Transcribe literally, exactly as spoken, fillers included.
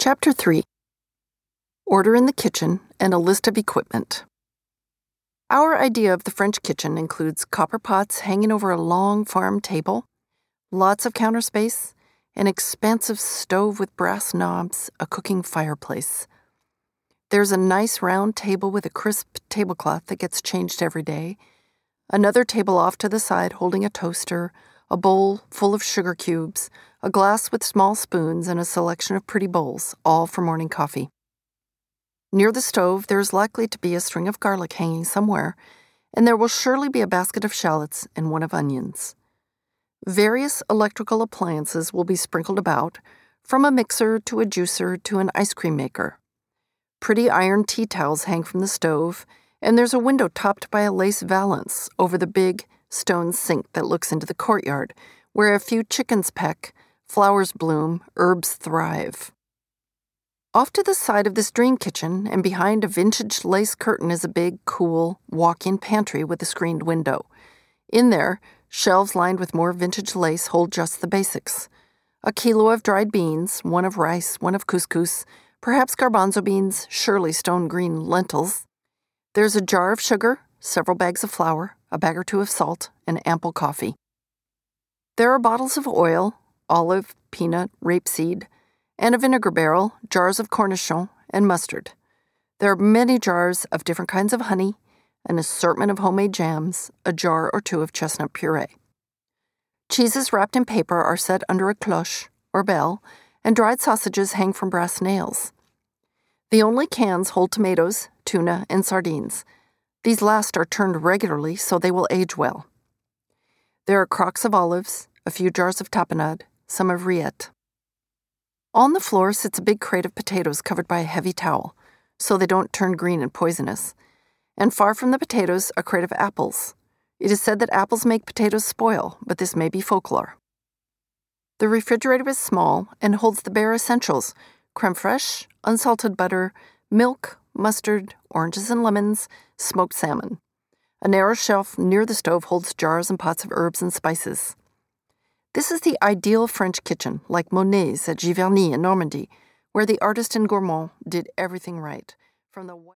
Chapter three. Order in the kitchen and a list of equipment. Our idea of the French kitchen includes copper pots hanging over a long farm table, lots of counter space, an expansive stove with brass knobs, a cooking fireplace. There's a nice round table with a crisp tablecloth that gets changed every day, another table off to the side holding a toaster, a bowl full of sugar cubes, a glass with small spoons, and a selection of pretty bowls, all for morning coffee. Near the stove, there is likely to be a string of garlic hanging somewhere, and there will surely be a basket of shallots and one of onions. Various electrical appliances will be sprinkled about, from a mixer to a juicer to an ice cream maker. Pretty iron tea towels hang from the stove, and there's a window topped by a lace valance over the big stone sink that looks into the courtyard, where a few chickens peck, flowers bloom, herbs thrive. Off to the side of this dream kitchen and behind a vintage lace curtain is a big, cool, walk-in pantry with a screened window. In there, shelves lined with more vintage lace hold just the basics. A kilo of dried beans, one of rice, one of couscous, perhaps garbanzo beans, surely stone green lentils. There's a jar of sugar, several bags of flour, a bag or two of salt, and ample coffee. There are bottles of oil, olive, peanut, rapeseed, and a vinegar barrel, jars of cornichon, and mustard. There are many jars of different kinds of honey, an assortment of homemade jams, a jar or two of chestnut puree. Cheeses wrapped in paper are set under a cloche, or bell, and dried sausages hang from brass nails. The only cans hold tomatoes, tuna, and sardines. These last are turned regularly so they will age well. There are crocks of olives, a few jars of tapenade, some of rillette. On the floor sits a big crate of potatoes covered by a heavy towel, so they don't turn green and poisonous. And far from the potatoes, a crate of apples. It is said that apples make potatoes spoil, but this may be folklore. The refrigerator is small and holds the bare essentials: creme fraiche, unsalted butter, milk, mustard, oranges and lemons, smoked salmon. A narrow shelf near the stove holds jars and pots of herbs and spices. This is the ideal French kitchen, like Monet's at Giverny in Normandy, where the artist and gourmand did everything right, from the